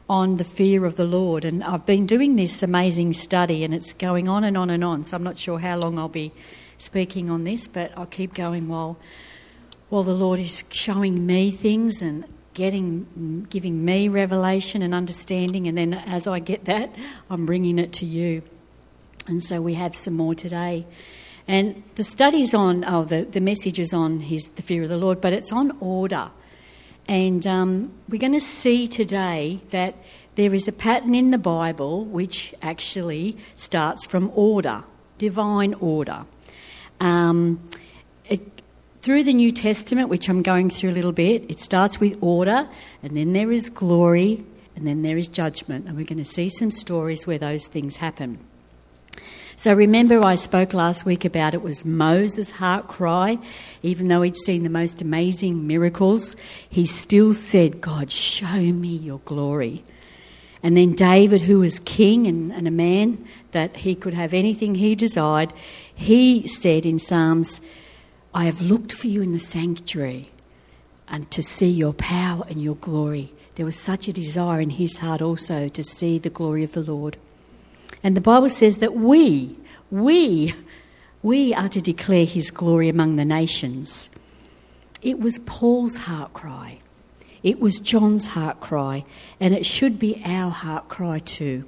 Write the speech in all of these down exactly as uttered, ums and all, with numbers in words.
on the fear of the Lord. And I've been doing this amazing study, and it's going on and on and on. So I'm not sure how long I'll be speaking on this, but I'll keep going while while the Lord is showing me things and getting, giving me revelation and understanding. And then as I get that, I'm bringing it to you. And so we have some more today. And the study's on, oh, the, the message is on his, the fear of the Lord, but it's on order. And um, we're going to see today that there is a pattern in the Bible which actually starts from order, divine order. Um, it, through the New Testament, which I'm going through a little bit, it starts with order, and then there is glory, and then there is judgment. And we're going to see some stories where those things happen. So remember I spoke last week about it was Moses' heart cry. Even though he'd seen the most amazing miracles, he still said, God, show me your glory. And then David, who was king and, and a man that he could have anything he desired, he said in Psalms, I have looked for you in the sanctuary and to see your power and your glory. There was such a desire in his heart also to see the glory of the Lord. And the Bible says that we, we, we are to declare his glory among the nations. It was Paul's heart cry. It was John's heart cry. And it should be our heart cry too.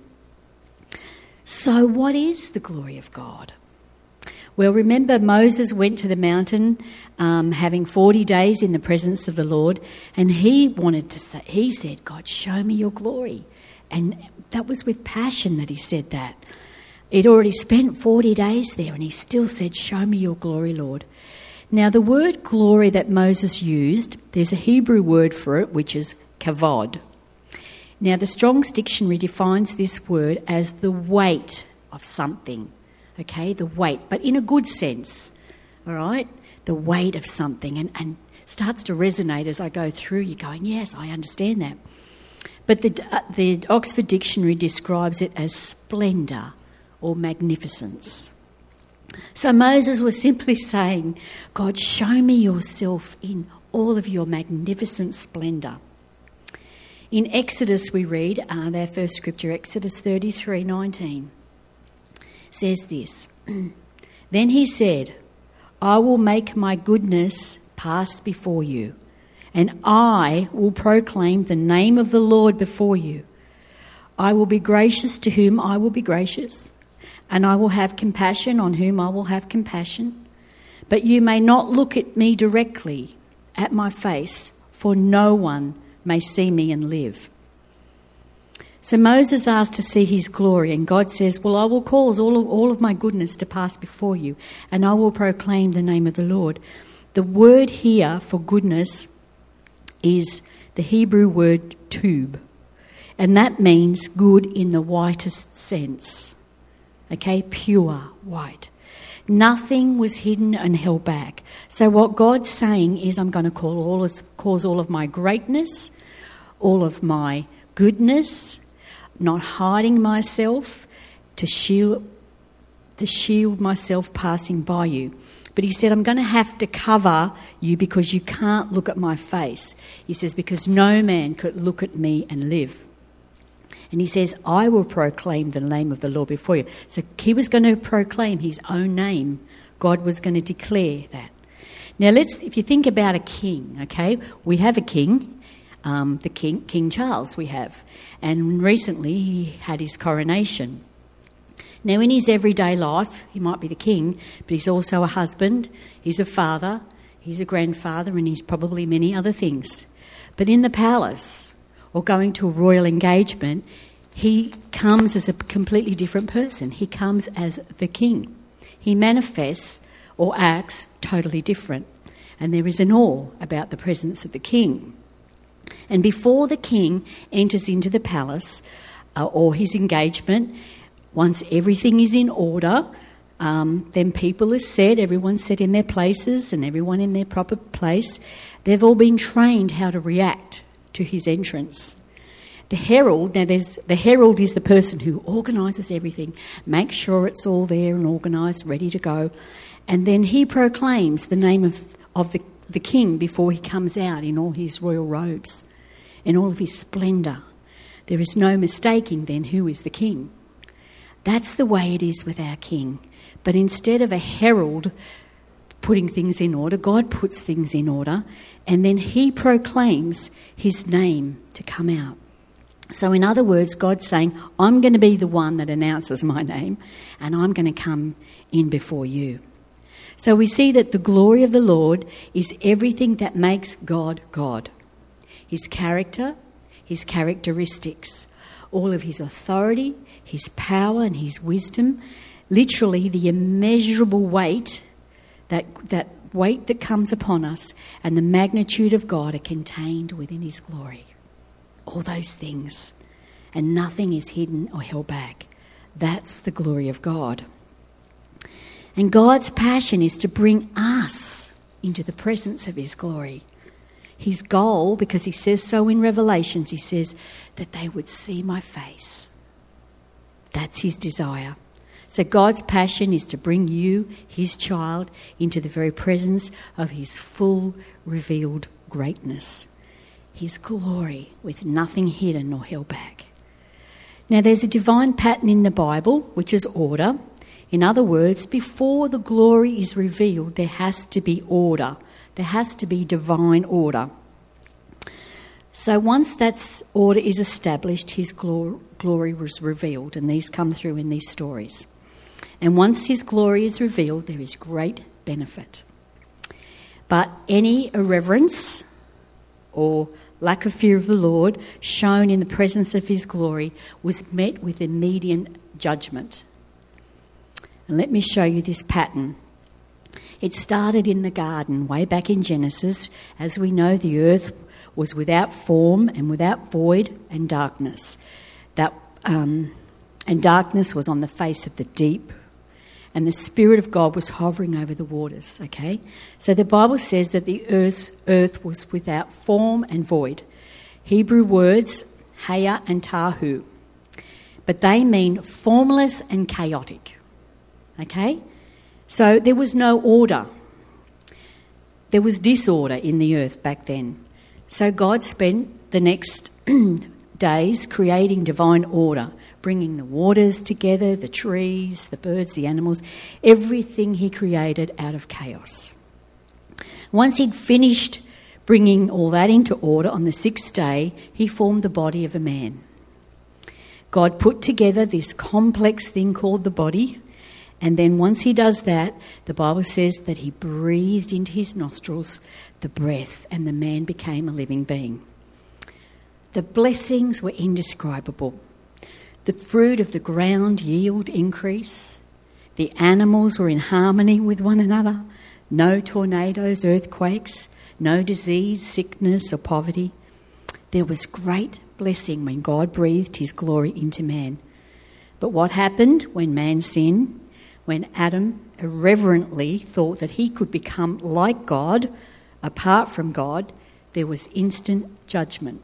So what is the glory of God? Well, remember Moses went to the mountain um, having forty days in the presence of the Lord. And he wanted to say, he said, God, show me your glory. And that was with passion that he said that. He'd already spent forty days there and he still said, show me your glory, Lord. Now, the word glory that Moses used, there's a Hebrew word for it, which is kavod. Now, the Strong's Dictionary defines this word as the weight of something, okay, the weight, but in a good sense, all right, the weight of something, and, and starts to resonate as I go through. You're going, yes, I understand that. But the, uh, the Oxford Dictionary describes it as splendour or magnificence. So Moses was simply saying, God, show me yourself in all of your magnificent splendour. In Exodus we read, uh, their first scripture, Exodus thirty-three nineteen, says this, Then he said, I will make my goodness pass before you, and I will proclaim the name of the Lord before you. I will be gracious to whom I will be gracious, and I will have compassion on whom I will have compassion. But you may not look at me directly, at my face, for no one may see me and live. So Moses asked to see his glory, and God says, well, I will cause all of, all of my goodness to pass before you, and I will proclaim the name of the Lord. The word here for goodness is the Hebrew word tube, and that means good in the whitest sense. Okay, pure white. Nothing was hidden and held back. So what God's saying is, I'm going to call all of, cause all of my greatness, all of my goodness, not hiding myself, to shield, to shield myself passing by you. But he said, I'm going to have to cover you because you can't look at my face. He says, because no man could look at me and live. And he says, I will proclaim the name of the Lord before you. So he was going to proclaim his own name. God was going to declare that. Now, let's, if you think about a king, okay, we have a king, um, the king, King Charles we have. And recently he had his coronation. Now, in his everyday life, he might be the king, but he's also a husband, he's a father, he's a grandfather, and he's probably many other things. But in the palace, or going to a royal engagement, he comes as a completely different person. He comes as the king. He manifests or acts totally different. And there is an awe about the presence of the king. And before the king enters into the palace uh, or his engagement, once everything is in order, um, then people are set, everyone's set in their places and everyone in their proper place. They've all been trained how to react to his entrance. The herald, now there's the herald is the person who organises everything, makes sure it's all there and organised, ready to go, and then he proclaims the name of, of the, the king before he comes out in all his royal robes, in all of his splendour. There is no mistaking then who is the king. That's the way it is with our king. But instead of a herald putting things in order, God puts things in order, and then he proclaims his name to come out. So in other words, God's saying, I'm going to be the one that announces my name, and I'm going to come in before you. So we see that the glory of the Lord is everything that makes God God. His character, his characteristics, all of his authority, his power and his wisdom, literally the immeasurable weight, that, that weight that comes upon us, and the magnitude of God are contained within his glory. All those things, and nothing is hidden or held back. That's the glory of God. And God's passion is to bring us into the presence of his glory. His goal, because he says so in Revelations, he says that they would see my face. That's his desire. So God's passion is to bring you, his child, into the very presence of his full revealed greatness. His glory with nothing hidden or held back. Now there's a divine pattern in the Bible, which is order. In other words, before the glory is revealed, there has to be order. There has to be divine order. So once that order is established, his glor- glory was revealed, and these come through in these stories. And once his glory is revealed, there is great benefit. But any irreverence or lack of fear of the Lord shown in the presence of his glory was met with immediate judgment. And let me show you this pattern. It started in the garden, way back in Genesis. As we know, the earth was without form and without void and darkness. That um, and darkness was on the face of the deep, and the Spirit of God was hovering over the waters, okay? So the Bible says that the earth, earth was without form and void. Hebrew words, haya and tahu. But they mean formless and chaotic, okay? So there was no order. There was disorder in the earth back then. So God spent the next days creating divine order, bringing the waters together, the trees, the birds, the animals, everything he created out of chaos. Once he'd finished bringing all that into order on the sixth day, he formed the body of a man. God put together this complex thing called the body, and then once he does that, the Bible says that he breathed into his nostrils the breath, and the man became a living being. The blessings were indescribable. The fruit of the ground yield increase. The animals were in harmony with one another. No tornadoes, earthquakes, no disease, sickness or poverty. There was great blessing when God breathed his glory into man. But what happened when man sinned? When Adam irreverently thought that he could become like God, apart from God, there was instant judgment.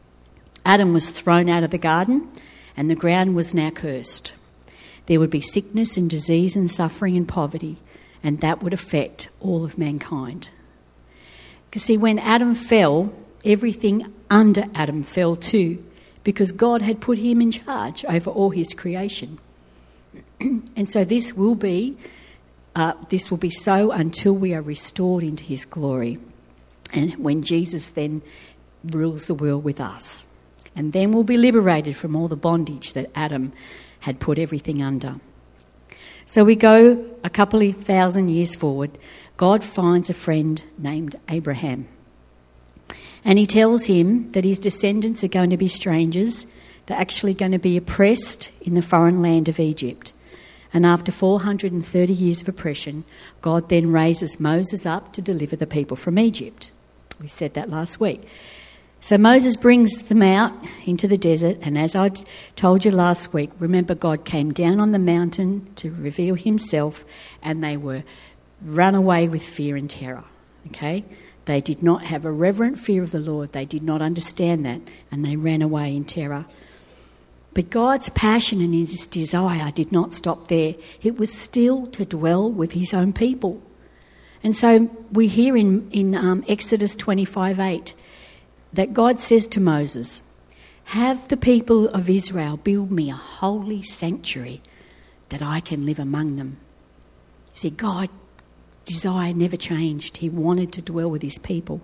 Adam was thrown out of the garden, and the ground was now cursed. There would be sickness and disease and suffering and poverty, and that would affect all of mankind. Because see, when Adam fell, everything under Adam fell too, because God had put him in charge over all his creation. And so this will be, uh, this will be so until we are restored into his glory, and when Jesus then rules the world with us. And then we'll be liberated from all the bondage that Adam had put everything under. So we go a couple of thousand years forward. God finds a friend named Abraham. And he tells him that his descendants are going to be strangers. They're actually going to be oppressed in the foreign land of Egypt. And after four hundred thirty years of oppression, God then raises Moses up to deliver the people from Egypt. We said that last week. So Moses brings them out into the desert, and as I told you last week, remember God came down on the mountain to reveal himself, and they were run away with fear and terror, okay? They did not have a reverent fear of the Lord. They did not understand that, and they ran away in terror. But God's passion and his desire did not stop there. It was still to dwell with his own people. And so we hear in, in um, Exodus twenty-five eight, that God says to Moses, have the people of Israel build me a holy sanctuary that I can live among them. See, God's desire never changed. He wanted to dwell with his people.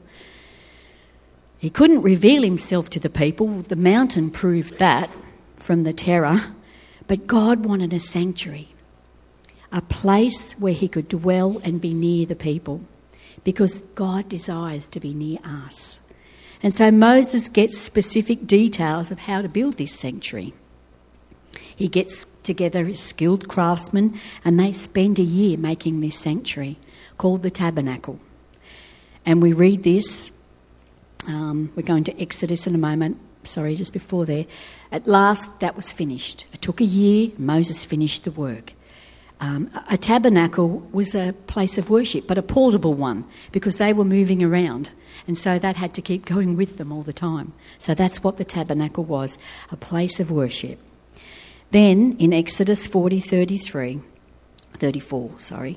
He couldn't reveal himself to the people. The mountain proved that from the terror. But God wanted a sanctuary, a place where he could dwell and be near the people, because God desires to be near us. And so Moses gets specific details of how to build this sanctuary. He gets together his skilled craftsmen, and they spend a year making this sanctuary called the tabernacle. And we read this, um, we're going to Exodus in a moment, sorry, just before there. At last that was finished. It took a year, Moses finished the work. Um, a tabernacle was a place of worship, but a portable one, because they were moving around. And so that had to keep going with them all the time. So that's what the tabernacle was, a place of worship. Then in Exodus forty thirty-three, thirty-four, sorry,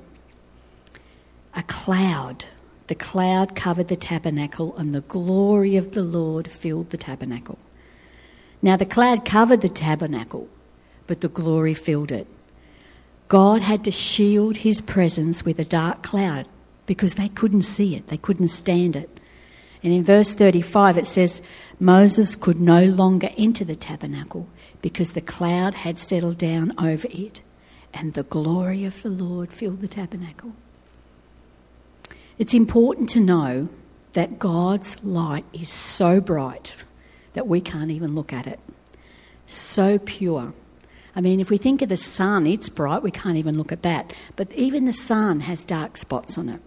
a cloud, the cloud covered the tabernacle, and the glory of the Lord filled the tabernacle. Now the cloud covered the tabernacle, but the glory filled it. God had to shield his presence with a dark cloud because they couldn't see it, they couldn't stand it. And in verse thirty-five it says, Moses could no longer enter the tabernacle because the cloud had settled down over it, and the glory of the Lord filled the tabernacle. It's important to know that God's light is so bright that we can't even look at it. So pure. I mean, if we think of the sun, it's bright, we can't even look at that. But even the sun has dark spots on it.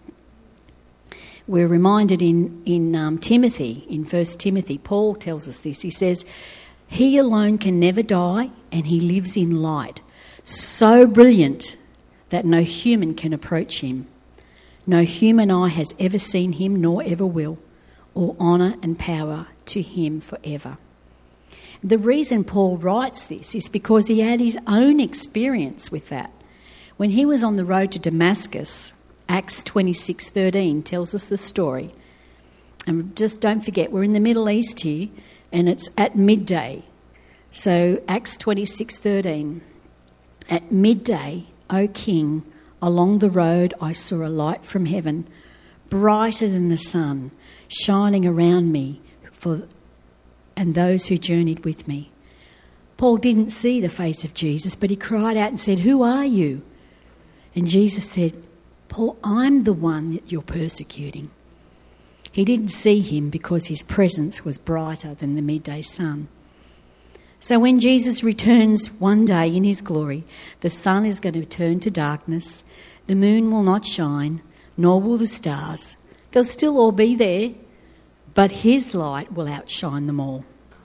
We're reminded in, in um, Timothy, in First Timothy, Paul tells us this. He says, he alone can never die, and he lives in light, so brilliant that no human can approach him. No human eye has ever seen him, nor ever will. All honour and power to him forever. The reason Paul writes this is because he had his own experience with that. When he was on the road to Damascus, Acts twenty-six thirteen tells us the story. And just don't forget, we're in the Middle East here, and it's at midday. So Acts twenty-six thirteen. At midday, O king, along the road I saw a light from heaven, brighter than the sun, shining around me for and those who journeyed with me. Paul didn't see the face of Jesus, but he cried out and said, who are you? And Jesus said, Paul, I'm the one that you're persecuting. He didn't see him because his presence was brighter than the midday sun. So when Jesus returns one day in his glory, the sun is going to turn to darkness, the moon will not shine, nor will the stars. They'll still all be there, but his light will outshine them all.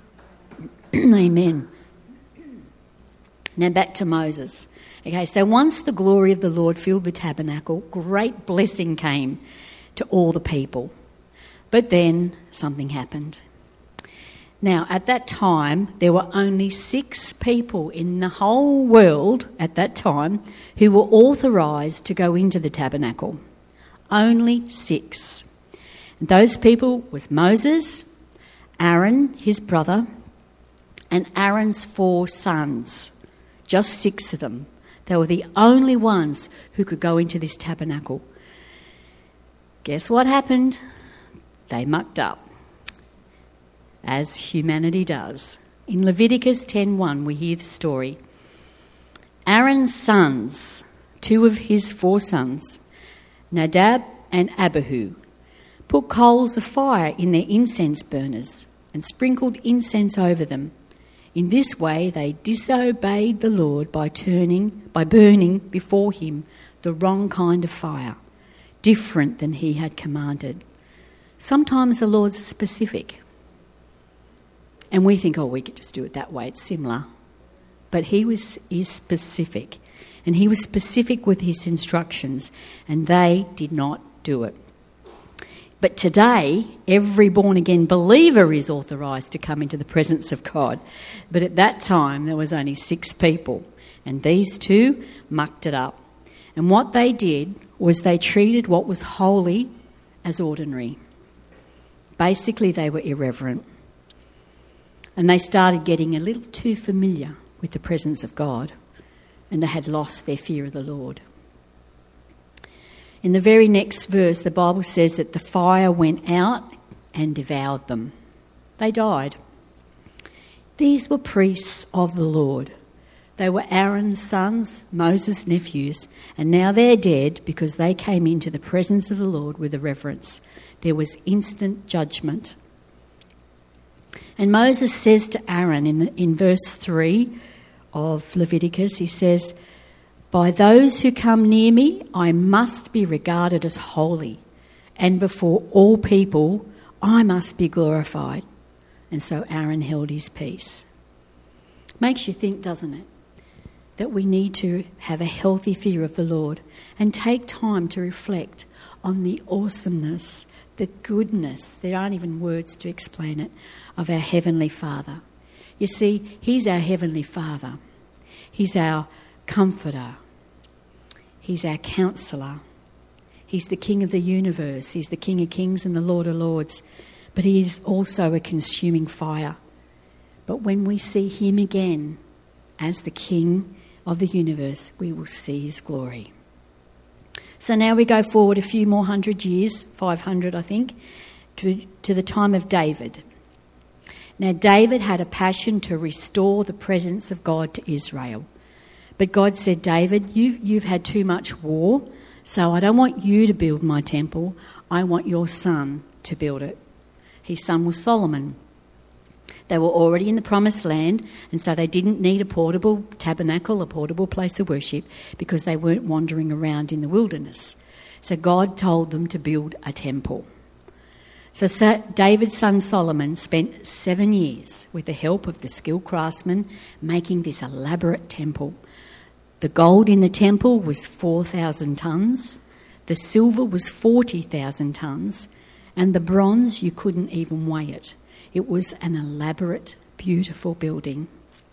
Amen. Now back to Moses. Okay, so once the glory of the Lord filled the tabernacle, great blessing came to all the people. But then something happened. Now, at that time, there were only six people in the whole world at that time who were authorised to go into the tabernacle. Only six. And those people was Moses, Aaron, his brother, and Aaron's four sons. Just six of them. They were the only ones who could go into this tabernacle. Guess what happened? They mucked up, as humanity does. In Leviticus ten one, we hear the story. Aaron's sons, two of his four sons, Nadab and Abihu, put coals of fire in their incense burners and sprinkled incense over them. In this way they disobeyed the Lord by turning, by burning before him the wrong kind of fire, different than he had commanded. Sometimes the Lord's specific. And we think, oh, we could just do it that way, it's similar. But he was is specific. And he was specific with his instructions, and they did not do it. But today, every born-again believer is authorised to come into the presence of God. But at that time, there was only six people, and these two mucked it up. And what they did was they treated what was holy as ordinary. Basically, they were irreverent. And they started getting a little too familiar with the presence of God, and they had lost their fear of the Lord. In the very next verse, the Bible says that the fire went out and devoured them. They died. These were priests of the Lord. They were Aaron's sons, Moses' nephews, and now they're dead because they came into the presence of the Lord with irreverence. There was instant judgment. And Moses says to Aaron in, the, in verse three of Leviticus, he says, "By those who come near me, I must be regarded as holy, and before all people, I must be glorified." And so Aaron held his peace. Makes you think, doesn't it, that we need to have a healthy fear of the Lord and take time to reflect on the awesomeness, the goodness, there aren't even words to explain it, of our Heavenly Father. You see, He's our Heavenly Father. He's our comforter. He's our counsellor. He's the King of the universe. He's the King of kings and the Lord of lords. But He is also a consuming fire. But when we see Him again as the King of the universe, we will see His glory. So now we go forward a few more hundred years, five hundred I think, to, to the time of David. Now David had a passion to restore the presence of God to Israel. But God said, "David, you, you've had too much war, so I don't want you to build my temple. I want your son to build it." His son was Solomon. They were already in the promised land, and so they didn't need a portable tabernacle, a portable place of worship, because they weren't wandering around in the wilderness. So God told them to build a temple. So David's son Solomon spent seven years with the help of the skilled craftsmen making this elaborate temple. The gold in the temple was four thousand tons, the silver was forty thousand tons, and the bronze, you couldn't even weigh it. It was an elaborate, beautiful building.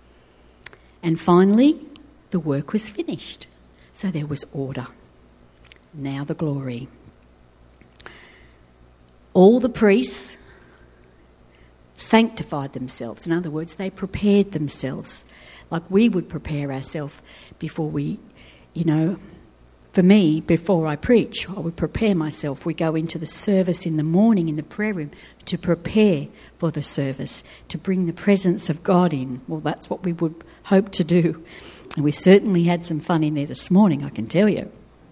And finally, the work was finished. So there was order. Now the glory. All the priests sanctified themselves. In other words, they prepared themselves like we would prepare ourselves before we, you know, for me, before I preach, I would prepare myself. We go into the service in the morning in the prayer room to prepare for the service, to bring the presence of God in. Well, that's what we would hope to do. And we certainly had some fun in there this morning, I can tell you.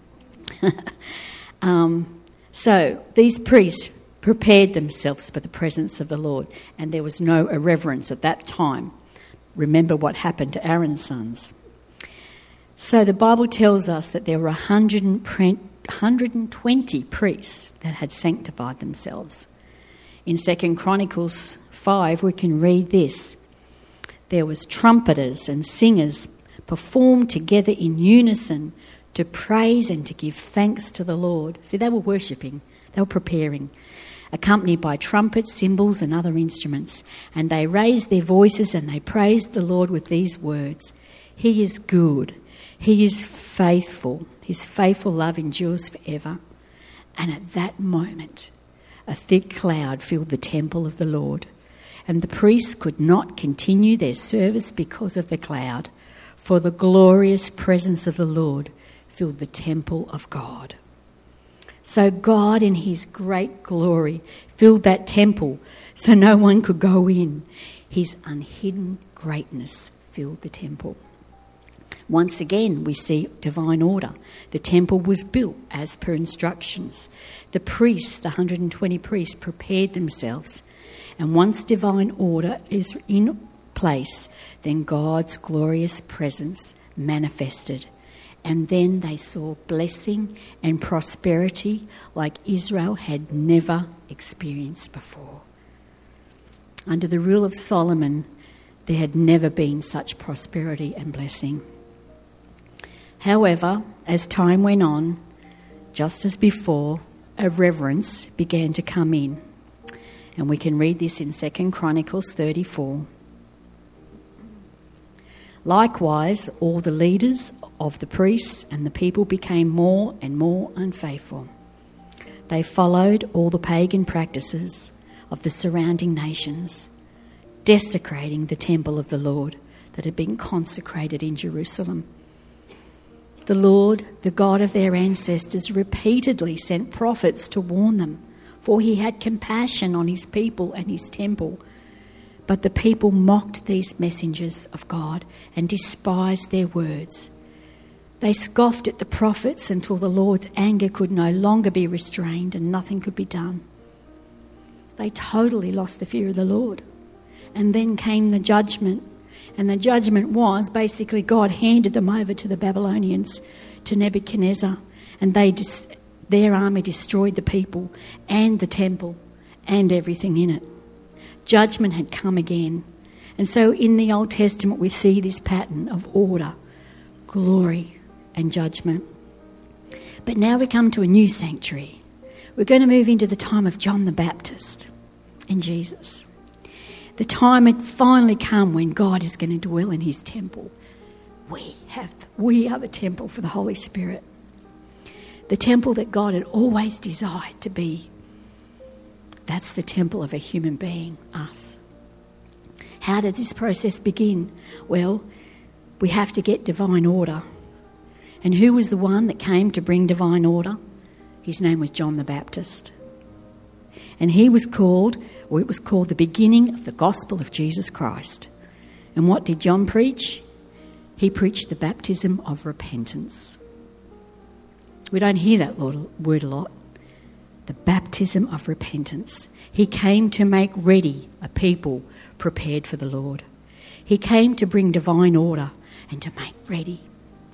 um, so these priests prepared themselves for the presence of the Lord, and there was no irreverence at that time. Remember what happened to Aaron's sons. So the Bible tells us that there were one hundred twenty priests that had sanctified themselves. In Second Chronicles five, we can read this. There was trumpeters and singers performed together in unison to praise and to give thanks to the Lord. See, they were worshipping, they were preparing, accompanied by trumpets, cymbals and other instruments. And they raised their voices and they praised the Lord with these words: He is good, He is faithful, His faithful love endures forever. And at that moment, a thick cloud filled the temple of the Lord, and the priests could not continue their service because of the cloud, for the glorious presence of the Lord filled the temple of God. So God in His great glory filled that temple so no one could go in. His unhidden greatness filled the temple. Once again, we see divine order. The temple was built as per instructions. The priests, the one hundred twenty priests, prepared themselves. And once divine order is in place, then God's glorious presence manifested. And then they saw blessing and prosperity like Israel had never experienced before. Under the rule of Solomon, there had never been such prosperity and blessing. However, as time went on, just as before, irreverence began to come in. And we can read this in Second Chronicles thirty-four. Likewise, all the leaders of the priests and the people became more and more unfaithful. They followed all the pagan practices of the surrounding nations, desecrating the temple of the Lord that had been consecrated in Jerusalem. The Lord, the God of their ancestors, repeatedly sent prophets to warn them, for he had compassion on his people and his temple. But the people mocked these messengers of God and despised their words. They scoffed at the prophets until the Lord's anger could no longer be restrained and nothing could be done. They totally lost the fear of the Lord. And then came the judgment. And the judgment was basically God handed them over to the Babylonians, to Nebuchadnezzar, and they dis- their army destroyed the people and the temple and everything in it. Judgment had come again. And so in the Old Testament we see this pattern of order, glory and judgment. But now we come to a new sanctuary. We're going to move into the time of John the Baptist and Jesus. The time had finally come when God is going to dwell in his temple. We have, we are the temple for the Holy Spirit. The temple that God had always desired to be. That's the temple of a human being, us. How did this process begin? Well, we have to get divine order. And who was the one that came to bring divine order? His name was John the Baptist. And he was called, or it was called the beginning of the gospel of Jesus Christ. And what did John preach? He preached the baptism of repentance. We don't hear that word a lot. The baptism of repentance. He came to make ready a people prepared for the Lord. He came to bring divine order and to make ready.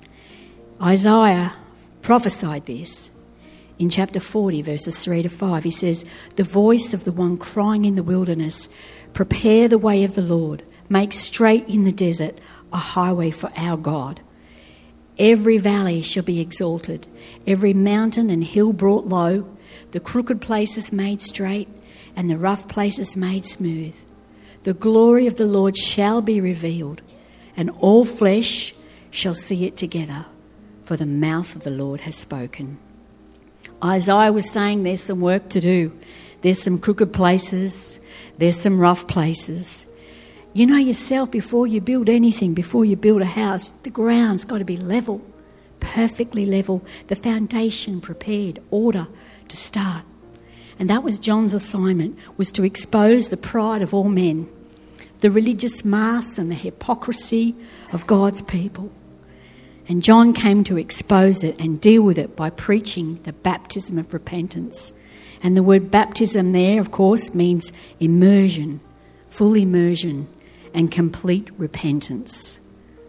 Isaiah prophesied this. In chapter forty, verses three to five, he says, "The voice of the one crying in the wilderness, prepare the way of the Lord, make straight in the desert a highway for our God. Every valley shall be exalted, every mountain and hill brought low, the crooked places made straight, and the rough places made smooth. The glory of the Lord shall be revealed, and all flesh shall see it together, for the mouth of the Lord has spoken." Isaiah was saying there's some work to do. There's some crooked places. There's some rough places. You know yourself, before you build anything, before you build a house, the ground's got to be level, perfectly level, the foundation prepared, order to start. And that was John's assignment, was to expose the pride of all men, the religious masks and the hypocrisy of God's people. And John came to expose it and deal with it by preaching the baptism of repentance. And the word baptism there, of course, means immersion, full immersion and complete repentance.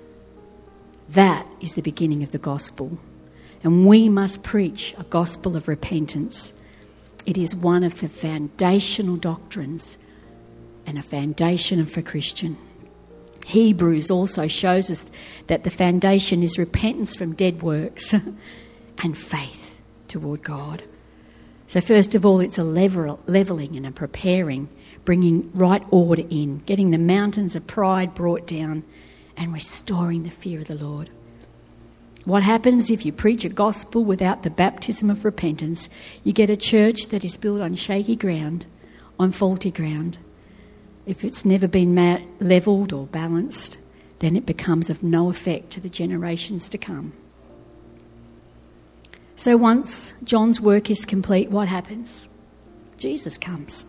That is the beginning of the gospel. And we must preach a gospel of repentance. It is one of the foundational doctrines and a foundation for Christian. Hebrews also shows us that the foundation is repentance from dead works and faith toward God. So first of all, it's a level, levelling and a preparing, bringing right order in, getting the mountains of pride brought down and restoring the fear of the Lord. What happens if you preach a gospel without the baptism of repentance? You get a church that is built on shaky ground, on faulty ground. If it's never been ma- levelled or balanced, then it becomes of no effect to the generations to come. So once John's work is complete, what happens? Jesus comes.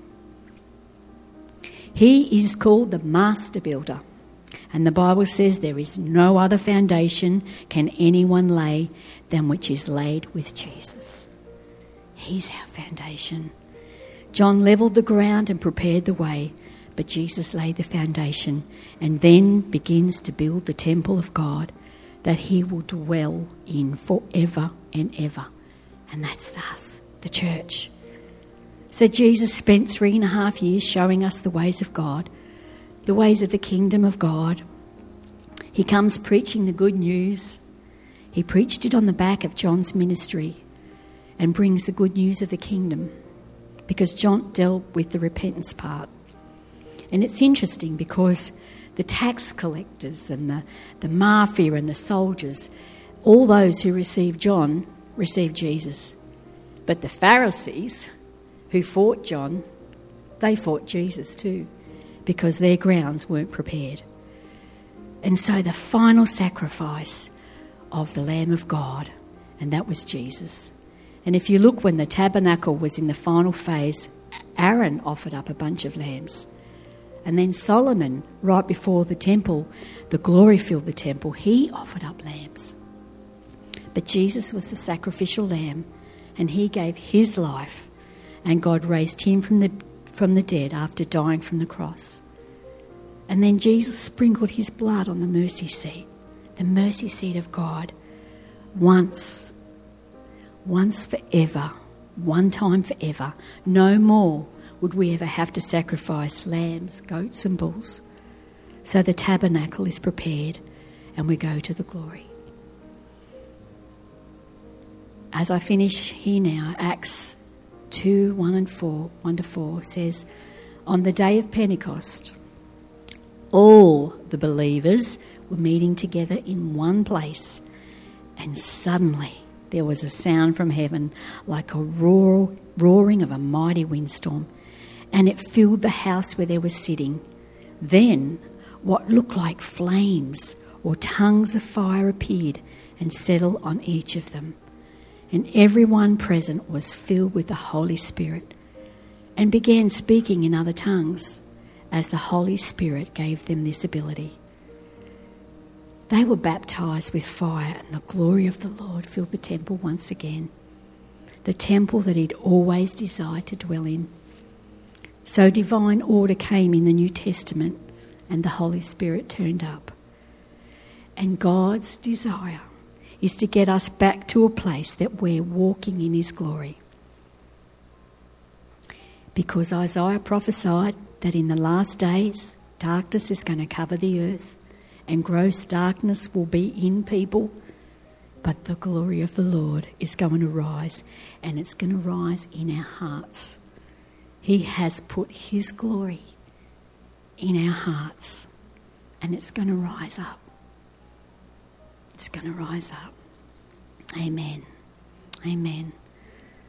He is called the Master Builder. And the Bible says there is no other foundation can anyone lay than which is laid with Jesus. He's our foundation. John levelled the ground and prepared the way, but Jesus laid the foundation and then begins to build the temple of God that he will dwell in forever and ever. And that's us, the church. So Jesus spent three and a half years showing us the ways of God, the ways of the kingdom of God. He comes preaching the good news. He preached it on the back of John's ministry and brings the good news of the kingdom, because John dealt with the repentance part. And it's interesting because the tax collectors and the, the mafia and the soldiers, all those who received John received Jesus. But the Pharisees who fought John, they fought Jesus too. because their grounds weren't prepared. And so the final sacrifice of the Lamb of God, and that was Jesus. And if you look, when the tabernacle was in the final phase, Aaron offered up a bunch of lambs. And then Solomon, right before the temple, the glory filled the temple, he offered up lambs. But Jesus was the sacrificial lamb, and he gave his life, and God raised him from the from the dead after dying from the cross. And then Jesus sprinkled his blood on the mercy seat, the mercy seat of God, once, once forever, one time forever. No more would we ever have to sacrifice lambs, goats and bulls. So the tabernacle is prepared and we go to the glory. As I finish here now, Acts two, one and four, one to four says, on the day of Pentecost, all the believers were meeting together in one place, and suddenly there was a sound from heaven like a roar, roaring of a mighty windstorm, and it filled the house where they were sitting. Then what looked like flames or tongues of fire appeared and settled on each of them. And everyone present was filled with the Holy Spirit and began speaking in other tongues as the Holy Spirit gave them this ability. They were baptized with fire, and the glory of the Lord filled the temple once again, the temple that he'd always desired to dwell in. So divine order came in the New Testament, and the Holy Spirit turned up. And God's desire is to get us back to a place that we're walking in his glory. Because Isaiah prophesied that in the last days, darkness is going to cover the earth and gross darkness will be in people, but the glory of the Lord is going to rise, and it's going to rise in our hearts. He has put his glory in our hearts, and it's going to rise up. It's going to rise up. Amen. Amen.